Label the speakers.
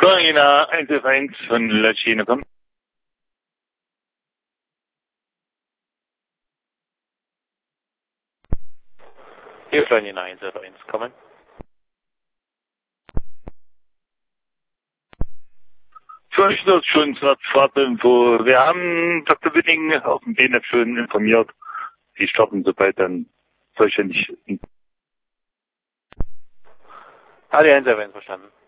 Speaker 1: Corina 111 von La Chine kommen.
Speaker 2: Hier Florina 111 kommen.
Speaker 1: Fahrtinfo. Wir haben Dr. Winning auf dem BNF schon informiert. Die starten sobald dann vollständig.
Speaker 2: AD 111 verstanden.